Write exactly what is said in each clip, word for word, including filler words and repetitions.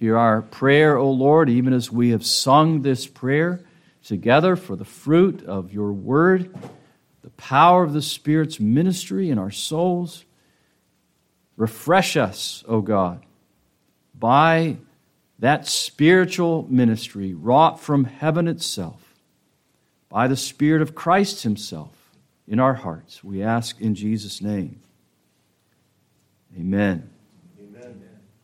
Hear our prayer, O Lord, even as we have sung this prayer together for the fruit of your word, the power of the Spirit's ministry in our souls. Refresh us, O God, by that spiritual ministry wrought from heaven itself, by the Spirit of Christ himself in our hearts. We ask in Jesus' name. Amen. Amen.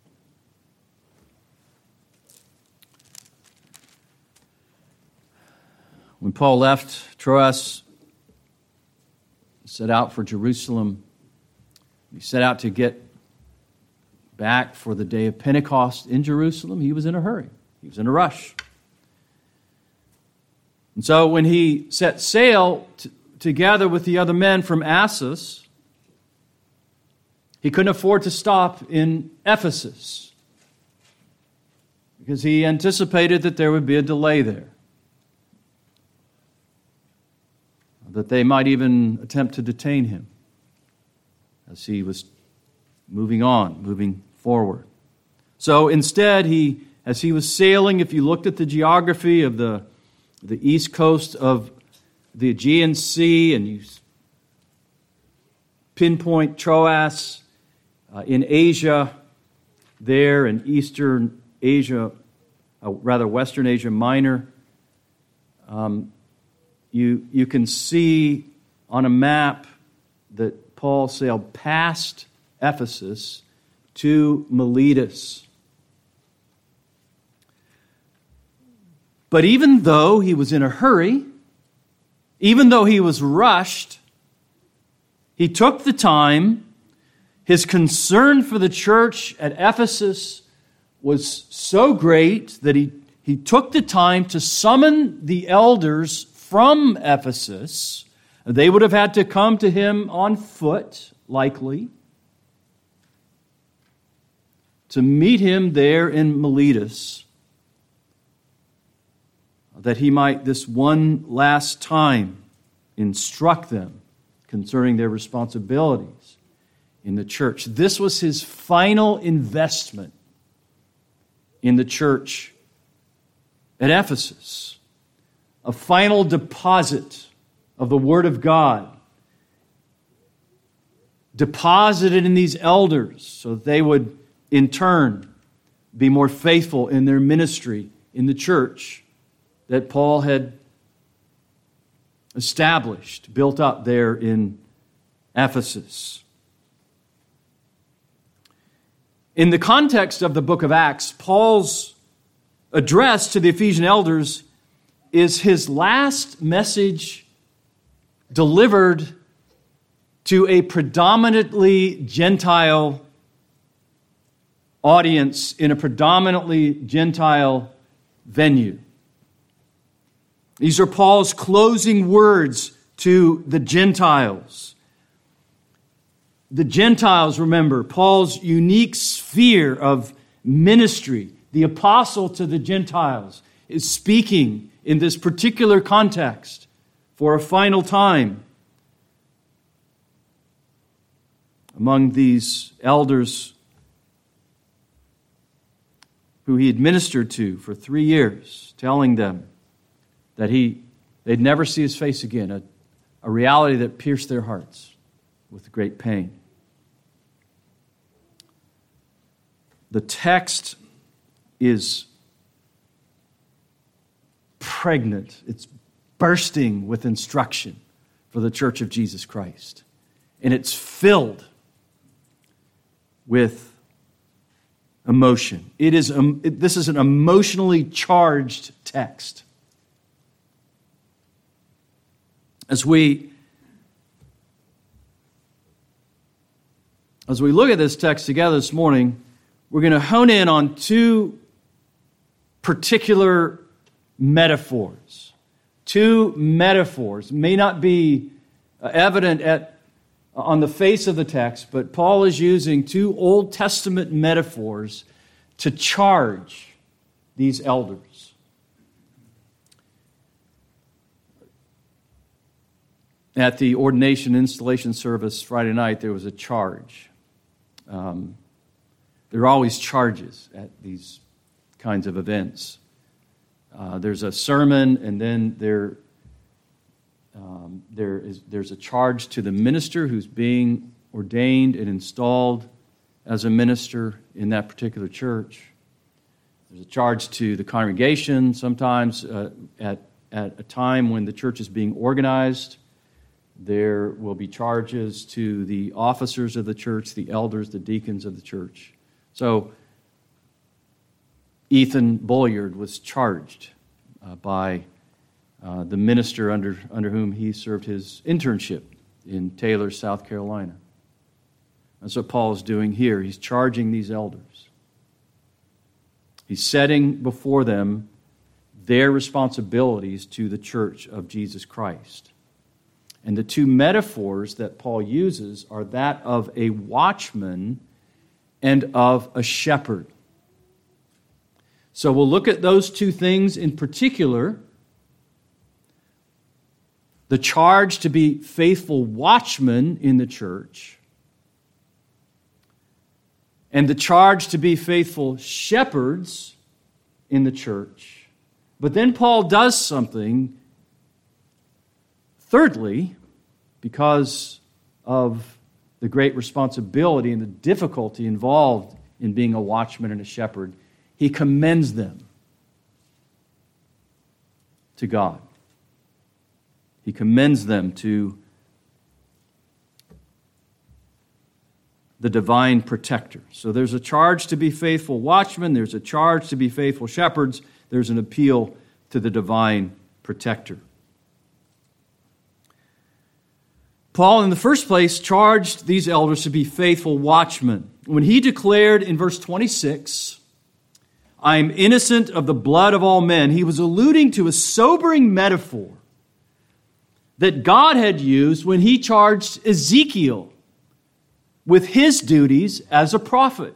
When Paul left Troas, set out for Jerusalem, he set out to get back for the day of Pentecost in Jerusalem. He was in a hurry. He was in a rush. And so when he set sail t- together with the other men from Assos, he couldn't afford to stop in Ephesus because he anticipated that there would be a delay there, that they might even attempt to detain him as he was moving on, moving forward. So instead, he, as he was sailing, if you looked at the geography of the, the east coast of the Aegean Sea and you pinpoint Troas uh, in Asia, there in Eastern Asia, uh, rather Western Asia Minor, um, you, you can see on a map that Paul sailed past Ephesus to Miletus. But even though he was in a hurry, even though he was rushed, he took the time. His concern for the church at Ephesus was so great that he, he took the time to summon the elders from Ephesus. They would have had to come to him on foot, likely, to meet him there in Miletus, that he might this one last time instruct them concerning their responsibilities in the church. This was his final investment in the church at Ephesus, a final deposit of the Word of God, deposited in these elders so that they would in turn be more faithful in their ministry in the church that Paul had established, built up there in Ephesus. In the context of the book of Acts, Paul's address to the Ephesian elders is his last message delivered to a predominantly Gentile audience in a predominantly Gentile venue. These are Paul's closing words to the Gentiles. The Gentiles, remember, Paul's unique sphere of ministry, the apostle to the Gentiles, is speaking in this particular context for a final time among these elders who he had ministered to for three years, telling them that he they'd never see his face again, a, a reality that pierced their hearts with great pain. The text is pregnant. It's bursting with instruction for the Church of Jesus Christ. And it's filled with emotion. It is um, it, this is an emotionally charged text. As we as we look at this text together this morning, we're going to hone in on two particular metaphors. Two metaphors may not be evident at on the face of the text, but Paul is using two Old Testament metaphors to charge these elders. At the ordination installation service Friday night, there was a charge. Um, there are always charges at these kinds of events. Uh, there's a sermon, and then there, um, there is there's a charge to the minister who's being ordained and installed as a minister in that particular church. There's a charge to the congregation sometimes uh, at, at a time when the church is being organized. There will be charges to the officers of the church, the elders, the deacons of the church. So Ethan Bulliard was charged uh, by uh, the minister under, under whom he served his internship in Taylor, South Carolina. That's what Paul is doing here. He's charging these elders. He's setting before them their responsibilities to the church of Jesus Christ. And the two metaphors that Paul uses are that of a watchman and of a shepherd. So we'll look at those two things in particular. The charge to be faithful watchmen in the church, and the charge to be faithful shepherds in the church. But then Paul does something, thirdly, because of the great responsibility and the difficulty involved in being a watchman and a shepherd. He commends them to God. He commends them to the divine protector. So there's a charge to be faithful watchmen, there's a charge to be faithful shepherds, there's an appeal to the divine protector. Paul, in the first place, charged these elders to be faithful watchmen. When he declared in verse twenty-six, I am innocent of the blood of all men, he was alluding to a sobering metaphor that God had used when he charged Ezekiel with his duties as a prophet.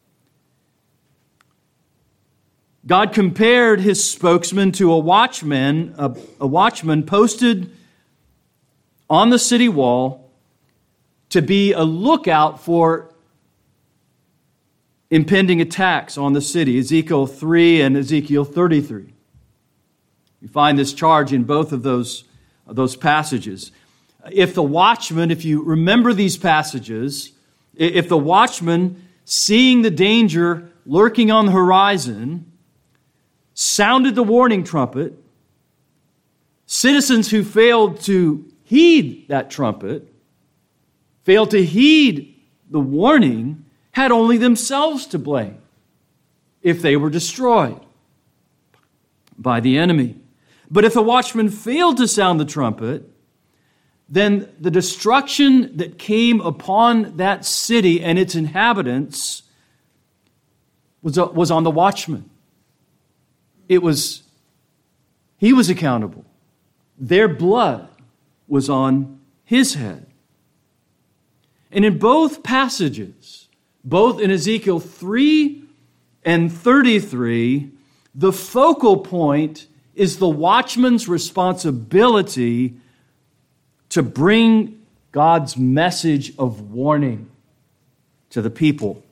God compared his spokesman to a watchman, a, a watchman posted on the city wall to be a lookout for impending attacks on the city. Ezekiel three and Ezekiel thirty-three. You find this charge in both of those, those passages. If the watchman, if you remember these passages, if the watchman, seeing the danger lurking on the horizon, sounded the warning trumpet, citizens who failed to heed that trumpet, failed to heed the warning, had only themselves to blame if they were destroyed by the enemy. But if the watchman failed to sound the trumpet, then the destruction that came upon that city and its inhabitants was, was on the watchman. It was, he was accountable. Their blood was on his head. And in both passages, both in Ezekiel three and thirty-three, the focal point is the watchman's responsibility to bring God's message of warning to the people.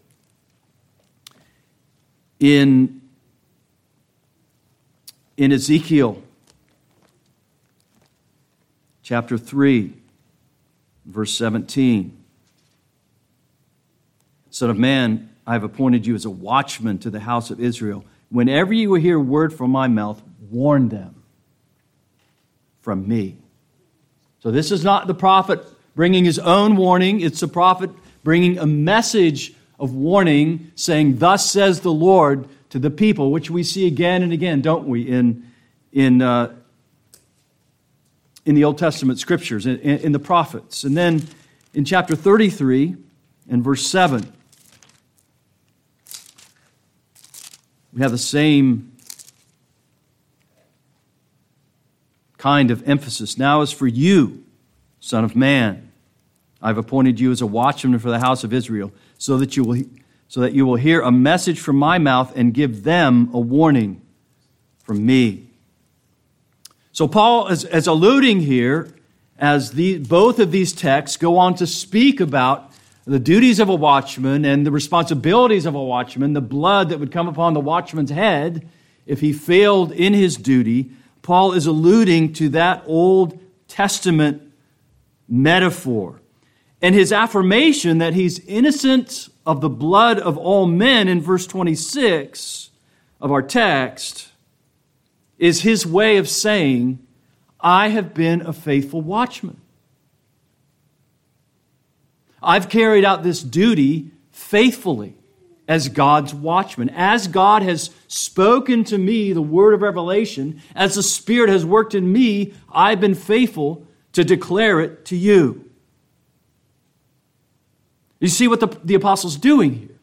In, in Ezekiel chapter three, verse seventeen, Son of man, I have appointed you as a watchman to the house of Israel. Whenever you hear word from my mouth, warn them from me. So this is not the prophet bringing his own warning. It's the prophet bringing a message of warning, saying, thus says the Lord to the people, which we see again and again, don't we, in, in, uh, in the Old Testament scriptures, in, in the prophets. And then in chapter thirty-three and verse seven, we have the same kind of emphasis. Now as for you, Son of man, I've appointed you as a watchman for the house of Israel, so that you will, so that you will hear a message from my mouth and give them a warning from me. So Paul is, is alluding here, as the, both of these texts go on to speak about the duties of a watchman and the responsibilities of a watchman, the blood that would come upon the watchman's head if he failed in his duty, Paul is alluding to that Old Testament metaphor. And his affirmation that he's innocent of the blood of all men in verse twenty-six of our text is his way of saying, I have been a faithful watchman. I've carried out this duty faithfully as God's watchman. As God has spoken to me the word of revelation, as the Spirit has worked in me, I've been faithful to declare it to you. You see what the, the apostle's doing here?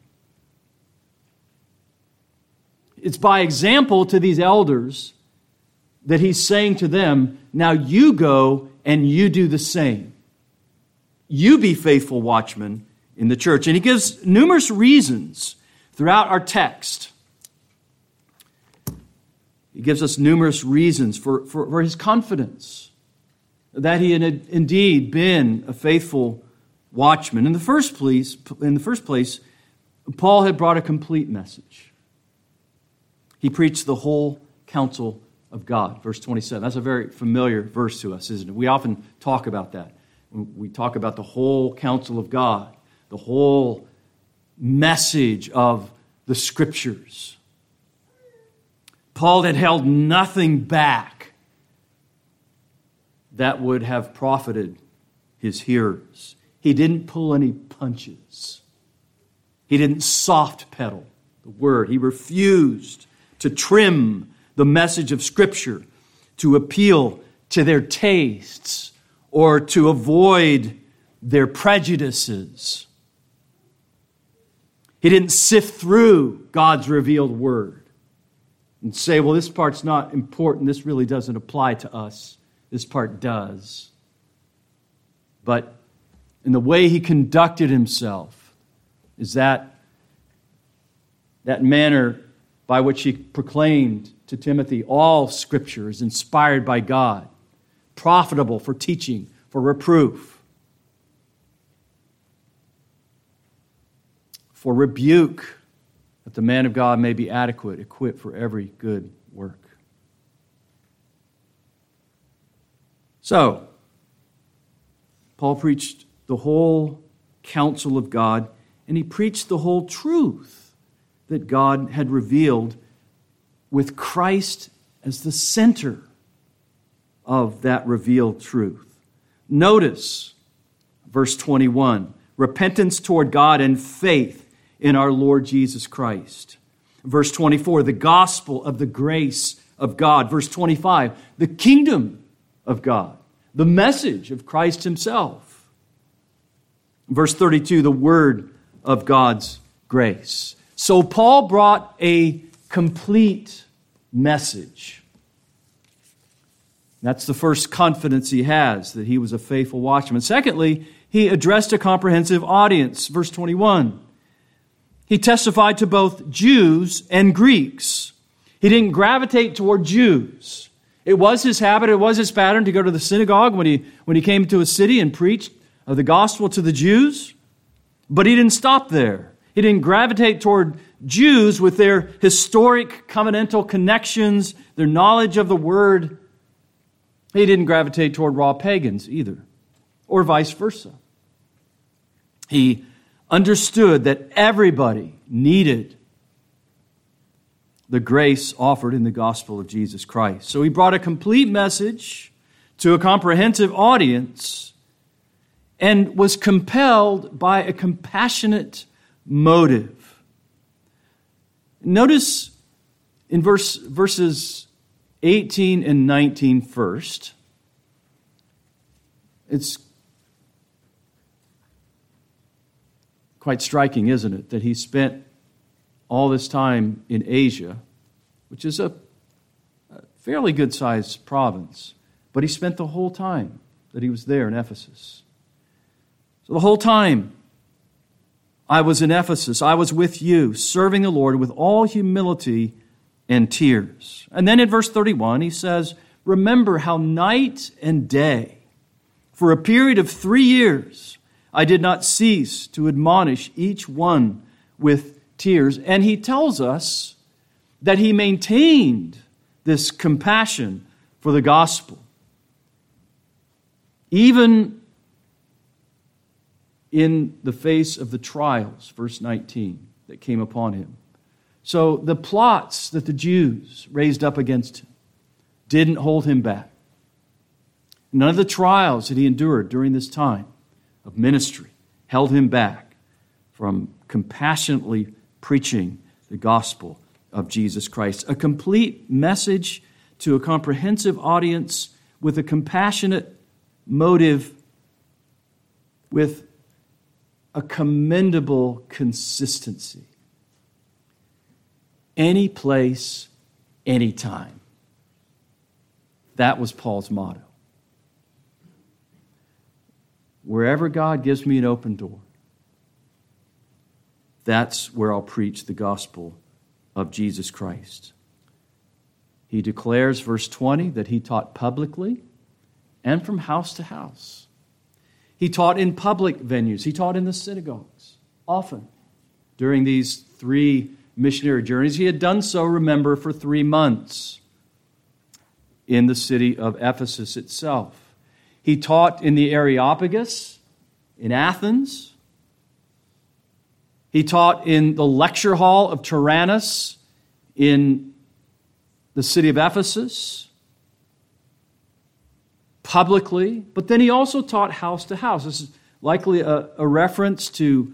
It's by example to these elders that he's saying to them, now you go and you do the same. You be faithful watchmen in the church. And he gives numerous reasons throughout our text. He gives us numerous reasons for, for, for his confidence that he had indeed been a faithful watchman. In the first place, in the first place, Paul had brought a complete message. He preached the whole counsel of God. Verse twenty-seven. That's a very familiar verse to us, isn't it? We often talk about that. We talk about the whole counsel of God, the whole message of the Scriptures. Paul had held nothing back that would have profited his hearers. He didn't pull any punches. He didn't soft pedal the word. He refused to trim the message of Scripture to appeal to their tastes or to avoid their prejudices. He didn't sift through God's revealed word and say, well, this part's not important. This really doesn't apply to us. This part does. But in the way he conducted himself is that, that manner by which he proclaimed to Timothy, all Scripture is inspired by God, profitable for teaching, for reproof, for rebuke, that the man of God may be adequate, equipped for every good work. So, Paul preached the whole counsel of God, and he preached the whole truth that God had revealed with Christ as the center of that revealed truth. Notice verse twenty-one, repentance toward God and faith in our Lord Jesus Christ. Verse twenty-four, the gospel of the grace of God. Verse twenty-five, the kingdom of God, the message of Christ himself. Verse thirty-two, the word of God's grace. So Paul brought a complete message. That's the first confidence he has, that he was a faithful watchman. Secondly, he addressed a comprehensive audience. Verse twenty-one. He testified to both Jews and Greeks. He didn't gravitate toward Jews. It was his habit, it was his pattern to go to the synagogue when he, when he came to a city and preached the gospel to the Jews. But he didn't stop there. He didn't gravitate toward Jews with their historic covenantal connections, their knowledge of the word. He didn't gravitate toward raw pagans either, or vice versa. He understood that everybody needed the grace offered in the gospel of Jesus Christ. So he brought a complete message to a comprehensive audience and was compelled by a compassionate motive. Notice in verse, verses eighteen and nineteen first, it's quite striking, isn't it, that he spent all this time in Asia, which is a fairly good-sized province, but he spent the whole time that he was there in Ephesus. So the whole time I was in Ephesus, I was with you, serving the Lord with all humility and tears. And then in verse thirty-one, he says, remember how night and day, for a period of three years, I did not cease to admonish each one with tears. And he tells us that he maintained this compassion for the gospel, even in the face of the trials, verse nineteen, that came upon him. So the plots that the Jews raised up against him didn't hold him back. None of the trials that he endured during this time of ministry held him back from compassionately preaching the gospel of Jesus Christ. A complete message to a comprehensive audience with a compassionate motive, with a commendable consistency. Any place, any time. That was Paul's motto. Wherever God gives me an open door, that's where I'll preach the gospel of Jesus Christ. He declares, verse twenty, that he taught publicly and from house to house. He taught in public venues. He taught in the synagogues often during these three missionary journeys. He had done so, remember, for three months in the city of Ephesus itself. He taught in the Areopagus in Athens. He taught in the lecture hall of Tyrannus in the city of Ephesus, publicly, but then he also taught house to house. This is likely a, a reference to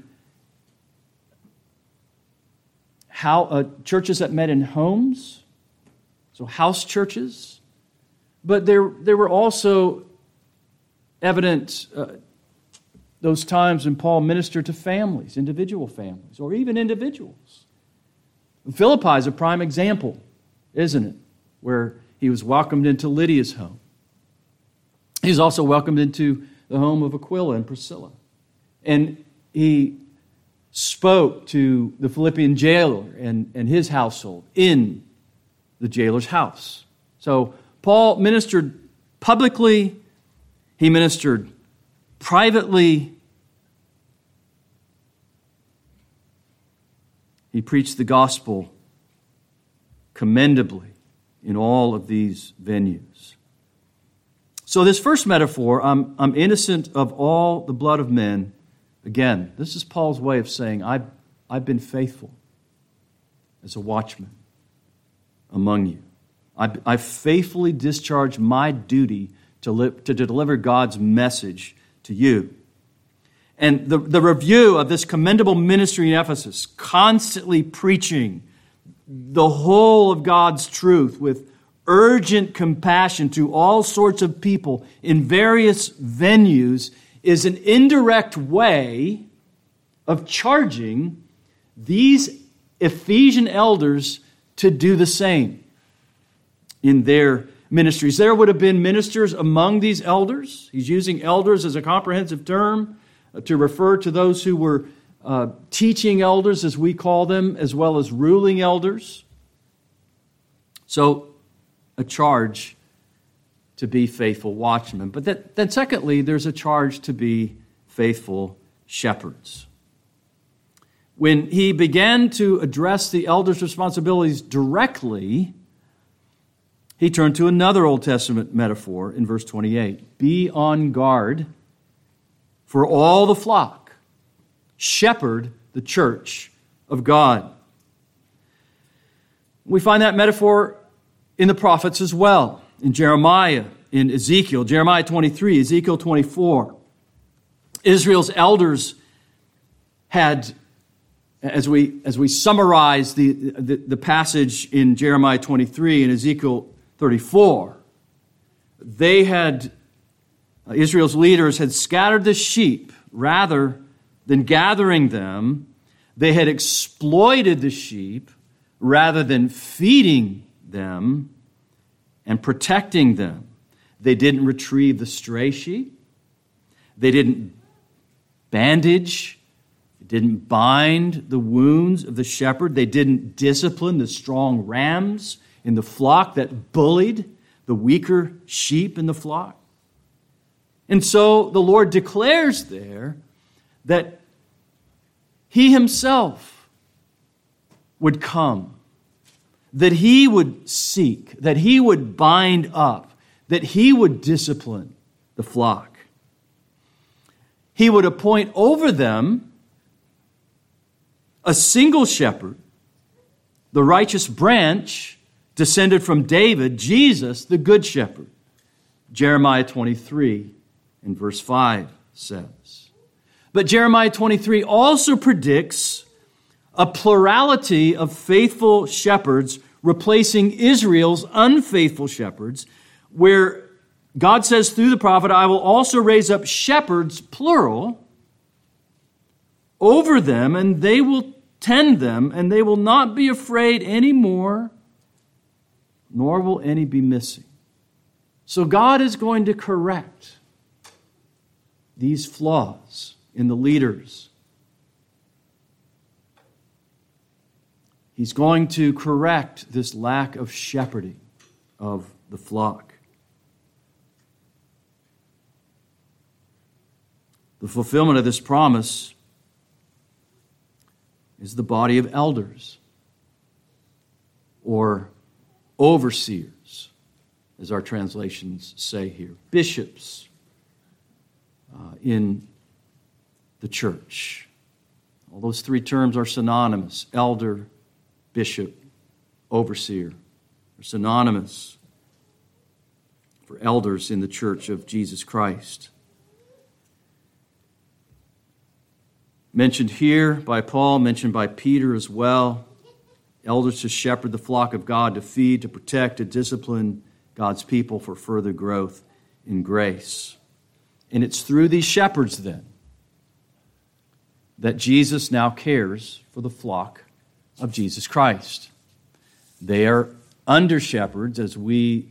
how uh, churches that met in homes, so house churches. But there, there were also evident uh, those times when Paul ministered to families, individual families, or even individuals. Philippi is a prime example, isn't it? Where he was welcomed into Lydia's home. He was also welcomed into the home of Aquila and Priscilla. And he spoke to the Philippian jailer and, and his household in the jailer's house. So Paul ministered publicly, he ministered privately, he preached the gospel commendably in all of these venues. So this first metaphor, I'm, I'm innocent of all the blood of men. Again, this is Paul's way of saying, I've, I've been faithful as a watchman among you. I've, I've faithfully discharged my duty to, li- to deliver God's message to you. And the, the review of this commendable ministry in Ephesus, constantly preaching the whole of God's truth with urgent compassion to all sorts of people in various venues, is an indirect way of charging these Ephesian elders to do the same in their ministries. There would have been ministers among these elders. He's using elders as a comprehensive term to refer to those who were uh, teaching elders, as we call them, as well as ruling elders. So, a charge to be faithful watchmen. But that, then secondly, there's a charge to be faithful shepherds. When he began to address the elders' responsibilities directly, he turned to another Old Testament metaphor in verse twenty-eight. Be on guard for all the flock. Shepherd the church of God. We find that metaphor in the prophets as well. In Jeremiah, in Ezekiel, Jeremiah twenty-three, Ezekiel twenty-four. Israel's elders had, as we as we summarize the, the, the passage in Jeremiah twenty-three and Ezekiel thirty-four, they had, Israel's leaders had scattered the sheep rather than gathering them. They had exploited the sheep rather than feeding them and protecting them. They didn't retrieve the stray sheep. They didn't bandage. They didn't bind the wounds of the shepherd. They didn't discipline the strong rams in the flock that bullied the weaker sheep in the flock. And so the Lord declares there that He Himself would come, that He would seek, that He would bind up, that He would discipline the flock. He would appoint over them a single shepherd, the righteous branch descended from David, Jesus, the good shepherd. Jeremiah twenty-three and verse five says. But Jeremiah twenty-three also predicts a plurality of faithful shepherds replacing Israel's unfaithful shepherds, where God says through the prophet, I will also raise up shepherds, plural, over them, and they will tend them, and they will not be afraid anymore, nor will any be missing. So God is going to correct these flaws in the leaders. He's going to correct this lack of shepherding of the flock. The fulfillment of this promise is the body of elders or overseers, as our translations say here, bishops uh, in the church. All those three terms are synonymous. Elder, bishop, overseer are synonymous for elders in the church of Jesus Christ. Mentioned here by Paul, mentioned by Peter as well. Elders to shepherd the flock of God, to feed, to protect, to discipline God's people for further growth in grace. And it's through these shepherds then that Jesus now cares for the flock of Jesus Christ. They are under shepherds, as we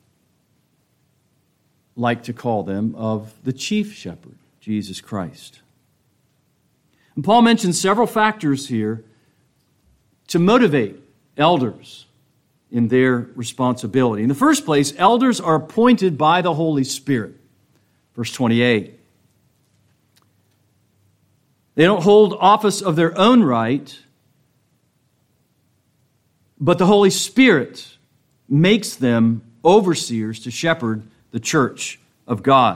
like to call them, of the chief shepherd, Jesus Christ. And Paul mentions several factors here to motivate elders in their responsibility. In the first place, elders are appointed by the Holy Spirit. Verse twenty-eight. They don't hold office of their own right, but the Holy Spirit makes them overseers to shepherd the church of God.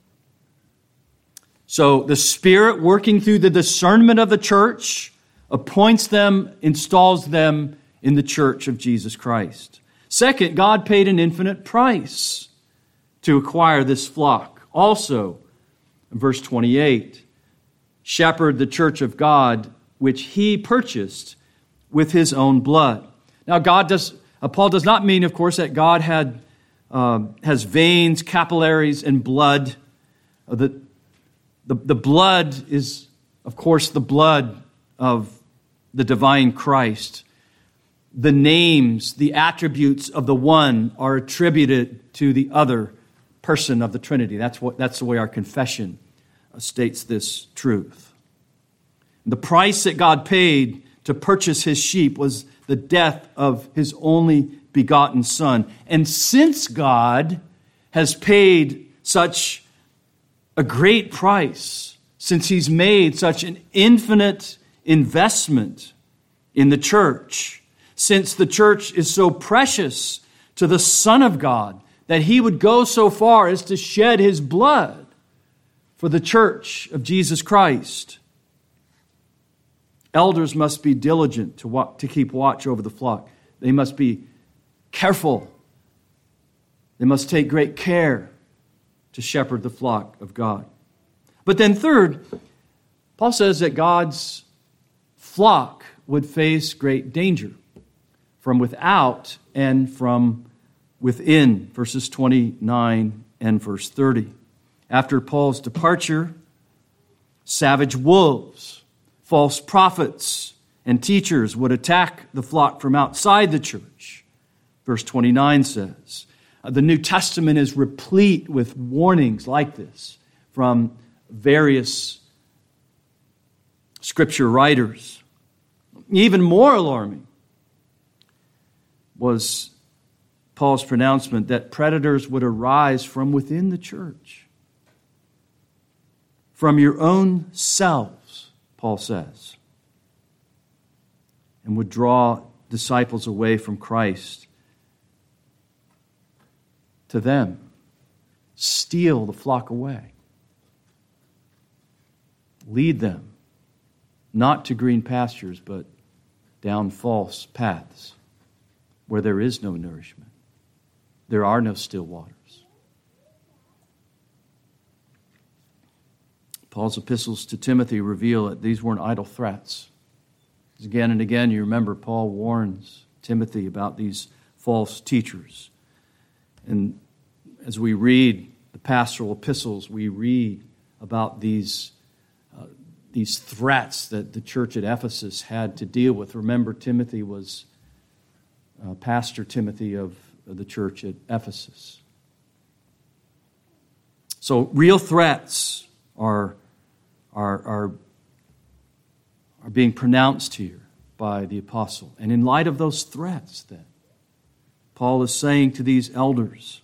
So the Spirit, working through the discernment of the church, appoints them, installs them in the church of Jesus Christ. Second, God paid an infinite price to acquire this flock. Also, in verse twenty-eight, shepherd the church of God, which He purchased with His own blood. Now, God does. Uh, Paul does not mean, of course, that God had uh, has veins, capillaries, and blood. Uh, the, the the blood is, of course, the blood of the divine Christ. The names, the attributes of the one are attributed to the other person of the Trinity. That's what. That's the way our confession states this truth. The price that God paid to purchase His sheep was the death of His only begotten Son. And since God has paid such a great price, since He's made such an infinite investment in the church, since the church is so precious to the Son of God, that He would go so far as to shed His blood for the church of Jesus Christ. Elders must be diligent to, wa- to keep watch over the flock. They must be careful. They must take great care to shepherd the flock of God. But then third, Paul says that God's flock would face great danger from without and from within, verses twenty-nine and verse thirty. After Paul's departure, savage wolves, false prophets, and teachers would attack the flock from outside the church. Verse twenty-nine says, the New Testament is replete with warnings like this from various Scripture writers. Even more alarming was Paul's pronouncement that predators would arise from within the church. from your own selves, Paul says, and would draw disciples away from Christ to them, steal the flock away, lead them not to green pastures, but down false paths where there is no nourishment. There are no still waters. Paul's epistles to Timothy reveal that these weren't idle threats. Again and again, you remember Paul warns Timothy about these false teachers. And as we read the pastoral epistles, we read about these, uh, these threats that the church at Ephesus had to deal with. Remember, Timothy was uh, Pastor Timothy of the church at Ephesus. So real threats are, are, are, are being pronounced here by the apostle. And in light of those threats, then, Paul is saying to these elders,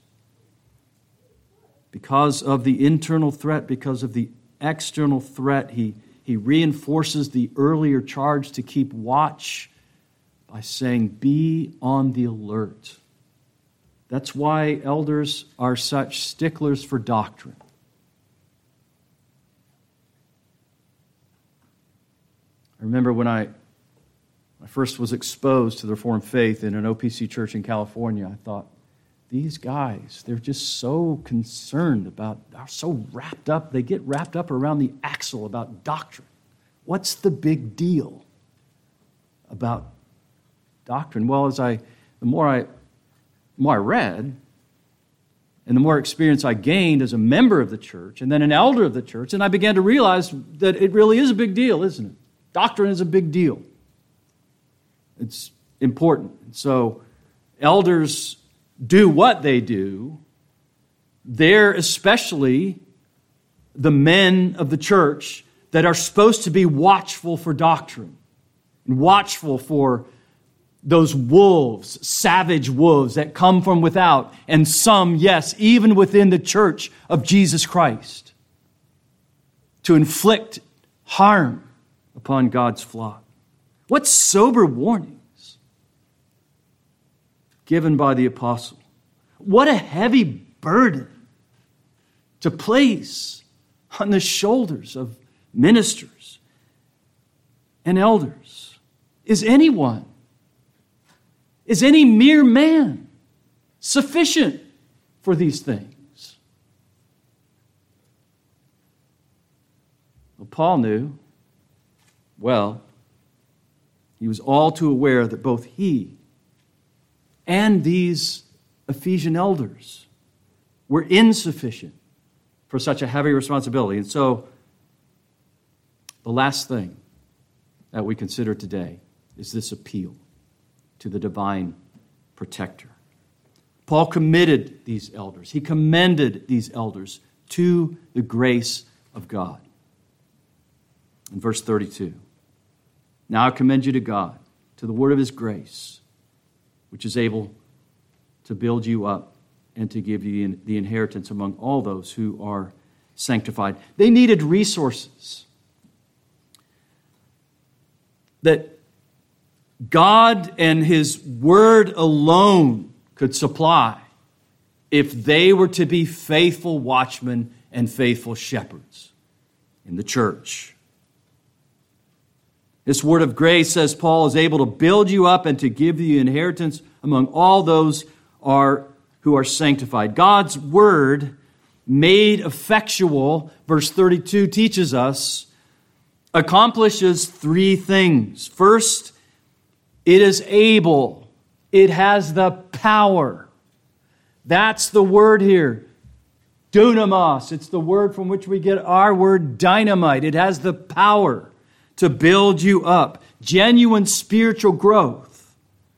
because of the internal threat, because of the external threat, he, he reinforces the earlier charge to keep watch by saying, be on the alert. That's why elders are such sticklers for doctrine. I remember when I, I first was exposed to the Reformed faith in an O P C church in California, I thought, these guys, they're just so concerned about, are so wrapped up, they get wrapped up around the axle about doctrine. What's the big deal about doctrine? Well, as I, the more I, the more I read, and the more experience I gained as a member of the church, and then an elder of the church, and I began to realize that it really is a big deal, isn't it? Doctrine is a big deal. It's important. So elders do what they do. They're especially the men of the church that are supposed to be watchful for doctrine and watchful for those wolves, savage wolves that come from without, and some, yes, even within the church of Jesus Christ, to inflict harm upon God's flock. What sober warnings given by the apostle. What a heavy burden to place on the shoulders of ministers and elders. Is anyone, is any mere man sufficient for these things? Well, Paul knew well. He was all too aware that both he and these Ephesian elders were insufficient for such a heavy responsibility. And so, the last thing that we consider today is this appeal to the divine protector. Paul committed these elders. He commended these elders to the grace of God. In verse thirty-two, now I commend you to God, to the word of his grace, which is able to build you up and to give you the inheritance among all those who are sanctified. They needed resources that God and his word alone could supply if they were to be faithful watchmen and faithful shepherds in the church. This word of grace, says Paul, is able to build you up and to give you inheritance among all those are, who are sanctified. God's word, made effectual, verse thirty-two teaches us, accomplishes three things. First, it is able. It has the power. That's the word here. Dunamos. It's the word from which we get our word dynamite. It has the power to build you up. Genuine spiritual growth.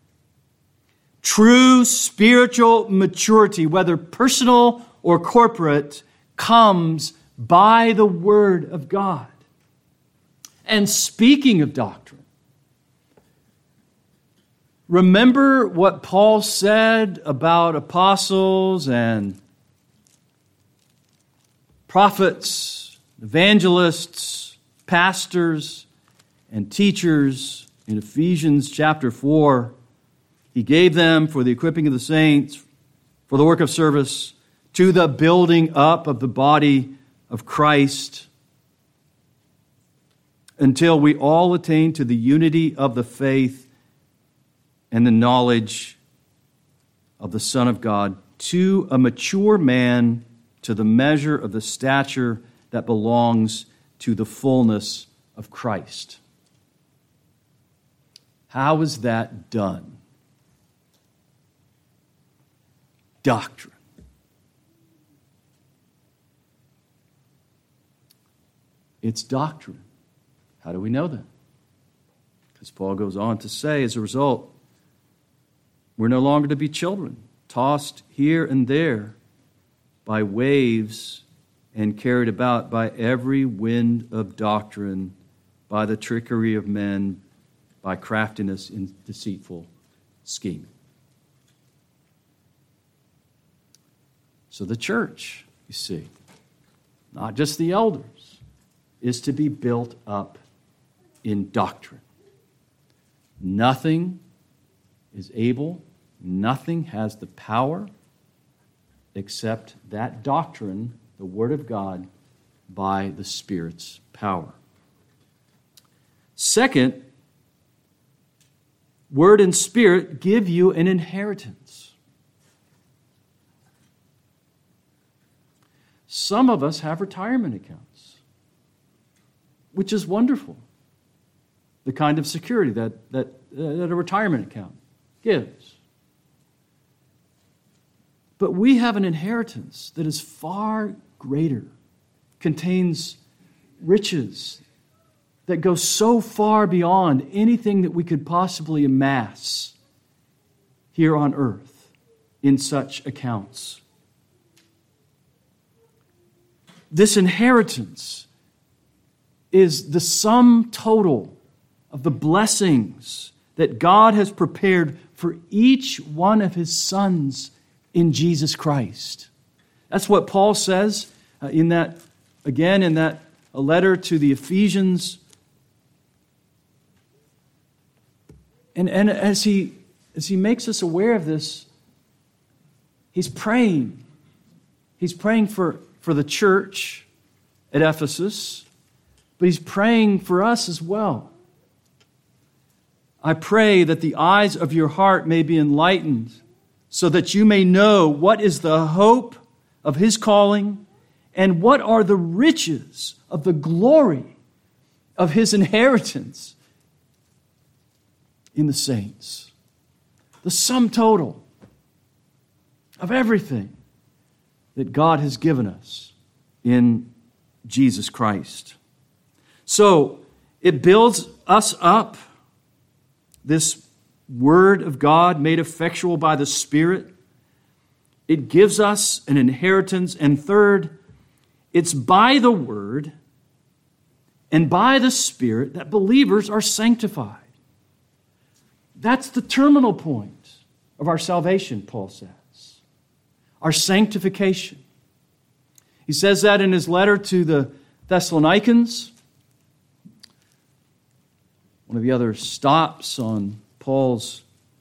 True spiritual maturity, whether personal or corporate, comes by the Word of God. And speaking of doctrine, remember what Paul said about apostles and prophets evangelists, pastors, and teachers in Ephesians chapter four. He gave them for the equipping of the saints, for the work of service, to the building up of the body of Christ, until we all attain to the unity of the faith and the knowledge of the Son of God, to a mature man, to the measure of the stature that belongs to the fullness of Christ. How is that done? Doctrine. It's doctrine. How do we know that? Because Paul goes on to say, as a result, we're no longer to be children, tossed here and there by waves and carried about by every wind of doctrine, by the trickery of men, by craftiness in deceitful scheming. So the church, you see, not just the elders, is to be built up in doctrine. Nothing is able, nothing has the power except that doctrine, the Word of God, by the Spirit's power. Second, Word and Spirit give you an inheritance. Some of us have retirement accounts, which is wonderful. The kind of security that, that, uh, that a retirement account gives. But we have an inheritance that is far greater, contains riches that go so far beyond anything that we could possibly amass here on earth in such accounts. This inheritance is the sum total of the blessings that God has prepared for each one of His sons in Jesus Christ. That's what Paul says uh, in that, again, in that a letter to the Ephesians. And, and as he as he makes us aware of this, he's praying. He's praying for, for the church at Ephesus, but he's praying for us as well. I pray that the eyes of your heart may be enlightened, so that you may know what is the hope of His calling and what are the riches of the glory of His inheritance in the saints. The sum total of everything that God has given us in Jesus Christ. So it builds us up, this Word of God made effectual by the Spirit. It gives us an inheritance. And third, it's by the Word and by the Spirit that believers are sanctified. That's the terminal point of our salvation, Paul says. Our sanctification. He says that in his letter to the Thessalonians. One of the other stops on Paul's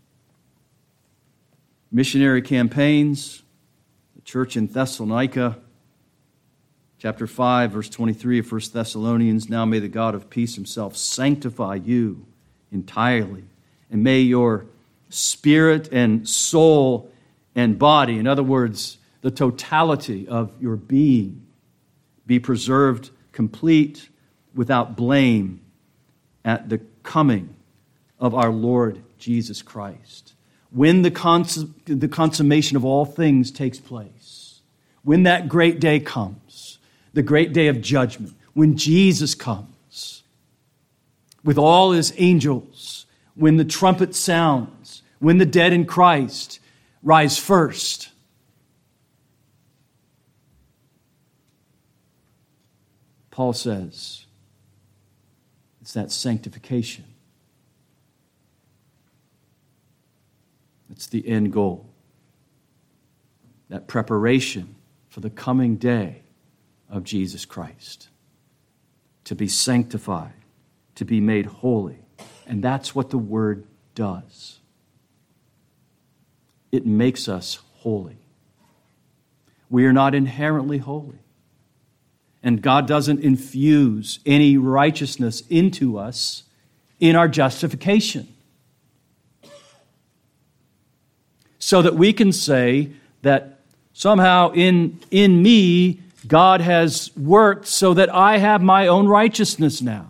missionary campaigns, the church in Thessalonica, chapter five, verse twenty-three of First Thessalonians, now may the God of peace Himself sanctify you entirely, and may your spirit and soul and body, in other words, the totality of your being, be preserved complete, without blame, at the coming of our Lord Jesus Christ. When the, cons- the consummation of all things takes place, when that great day comes, the great day of judgment, when Jesus comes with all His angels, when the trumpet sounds, when the dead in Christ rise first, Paul says it's that sanctification. It's the end goal. That preparation for the coming day of Jesus Christ. to be sanctified, to be made holy. And that's what the Word does. It makes us holy. We are not inherently holy. And God doesn't infuse any righteousness into us in our justification, so that we can say that somehow in, in me, God has worked so that I have my own righteousness now.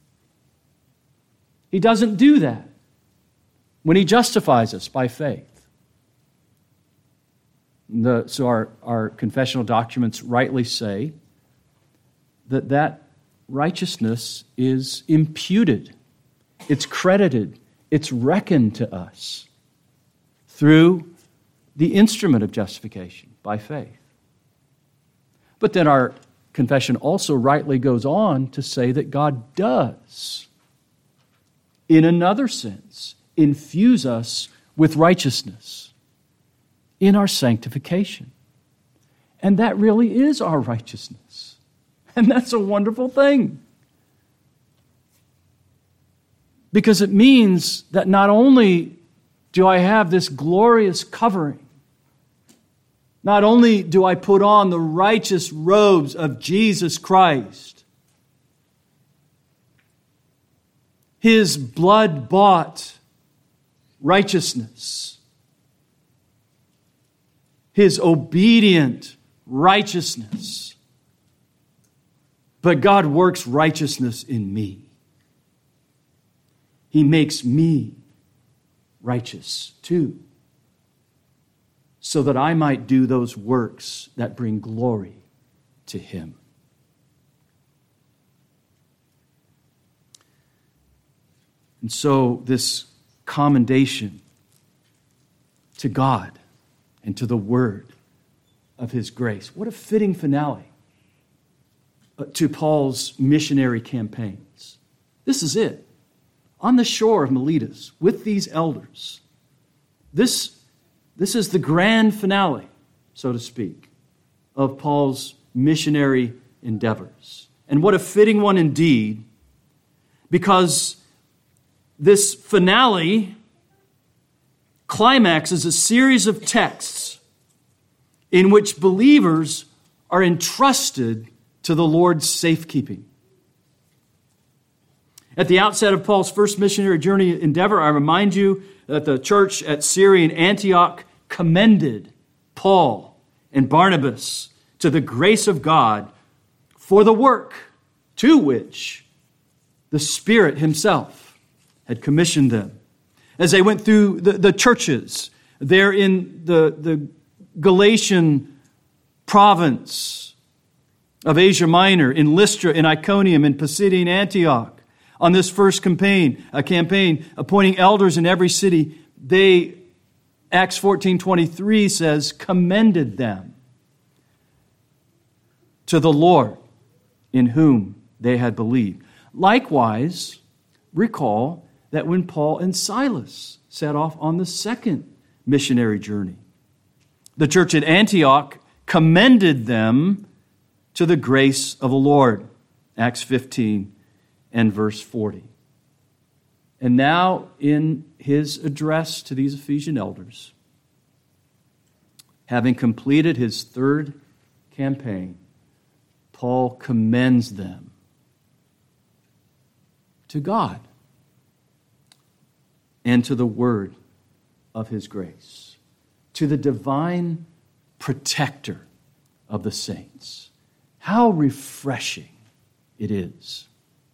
He doesn't do that when He justifies us by faith. The, so our, our confessional documents rightly say that that righteousness is imputed, it's credited, it's reckoned to us through the instrument of justification by faith. But then our confession also rightly goes on to say that God does, in another sense, infuse us with righteousness in our sanctification. And that really is our righteousness. And that's a wonderful thing. Because it means that not only do I have this glorious covering, not only do I put on the righteous robes of Jesus Christ, His blood-bought righteousness, His obedient righteousness, but God works righteousness in me. He makes me righteous too, so that I might do those works that bring glory to Him. And so this commendation to God and to the Word of His grace, what a fitting finale to Paul's missionary campaigns. This is it. On the shore of Miletus with these elders. This, this is the grand finale, so to speak, of Paul's missionary endeavors. And what a fitting one indeed, because this finale climaxes a series of texts in which believers are entrusted to the Lord's safekeeping. At the outset of Paul's first missionary journey endeavor, I remind you that the church at Syrian Antioch commended Paul and Barnabas to the grace of God for the work to which the Spirit Himself had commissioned them. As they went through the, the churches there in the, the Galatian province of Asia Minor, in Lystra, in Iconium, in Pisidian Antioch, on this first campaign, a campaign appointing elders in every city, they, Acts fourteen twenty-three says, commended them to the Lord in whom they had believed. Likewise, recall that when Paul and Silas set off on the second missionary journey, the church at Antioch commended them to the grace of the Lord. Acts fifteen and verse forty. And now in his address to these Ephesian elders, having completed his third campaign, Paul commends them to God and to the word of His grace, to the divine protector of the saints. How refreshing it is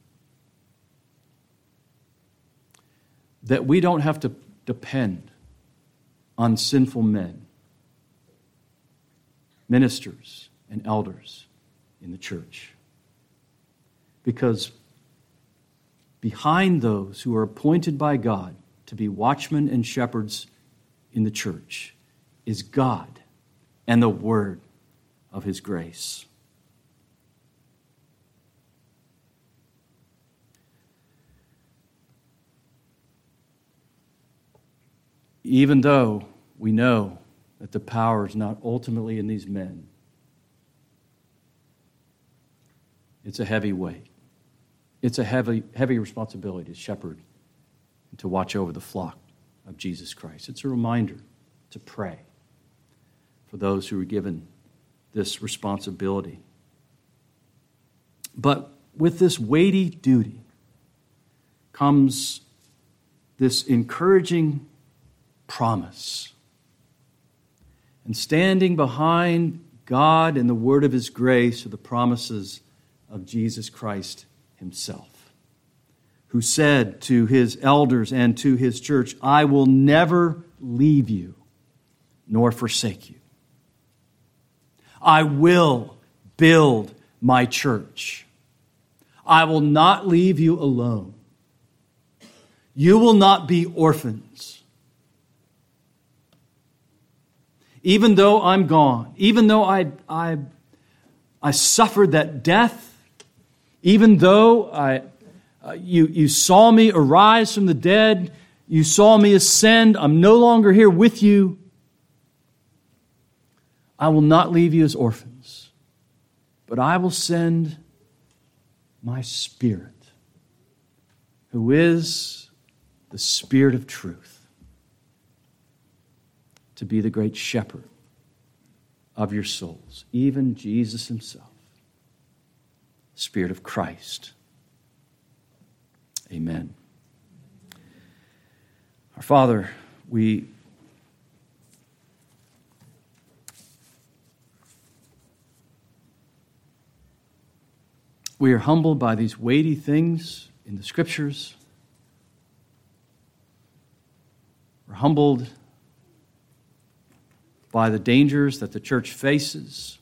that we don't have to depend on sinful men, ministers, and elders in the church. Because behind those who are appointed by God to be watchmen and shepherds in the church is God and the word of His grace. Even though we know that the power is not ultimately in these men, it's a heavy weight. It's a heavy, heavy responsibility to shepherd and to watch over the flock of Jesus Christ. It's a reminder to pray for those who are given this responsibility. But with this weighty duty comes this encouraging promise. And standing behind God and the word of his grace are the promises of Jesus Christ himself, who said to his elders and to his church, I will never leave you nor forsake you. I will build my church. I will not leave you alone. You will not be orphans. Even though I'm gone, even though I, I, I suffered that death, even though I, uh, you, you saw me arise from the dead, you saw me ascend, I'm no longer here with you, I will not leave you as orphans, but I will send my Spirit, who is the Spirit of truth, to be the great shepherd of your souls, even Jesus himself, Spirit of Christ. Amen. Our Father, we we are humbled by these weighty things in the Scriptures. We're humbled by the dangers that the church faces.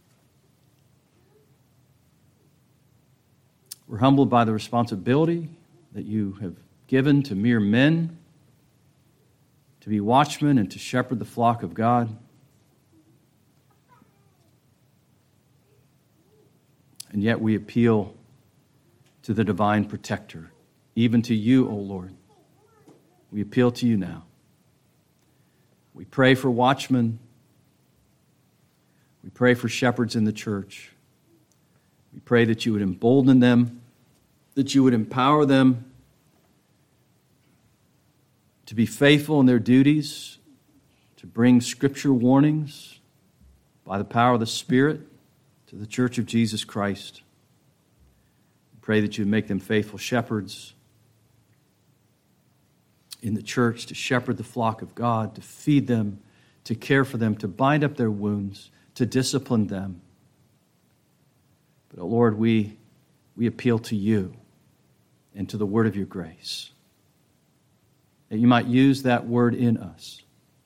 We're humbled by the responsibility that you have given to mere men to be watchmen and to shepherd the flock of God. And yet we appeal to the divine protector, even to you, O Lord. We appeal to you now. We pray for watchmen. We pray for shepherds in the church. We pray that you would embolden them, that you would empower them to be faithful in their duties, to bring Scripture warnings by the power of the Spirit to the church of Jesus Christ. We pray that you would make them faithful shepherds in the church, to shepherd the flock of God, to feed them, to care for them, to bind up their wounds, to discipline them. But, oh Lord, we, we appeal to you and to the word of your grace, that you might use that word in us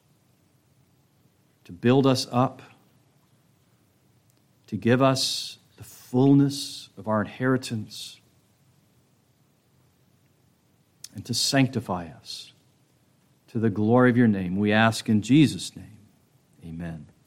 to build us up, to give us the fullness of our inheritance, and to sanctify us to the glory of your name. We ask in Jesus' name, amen.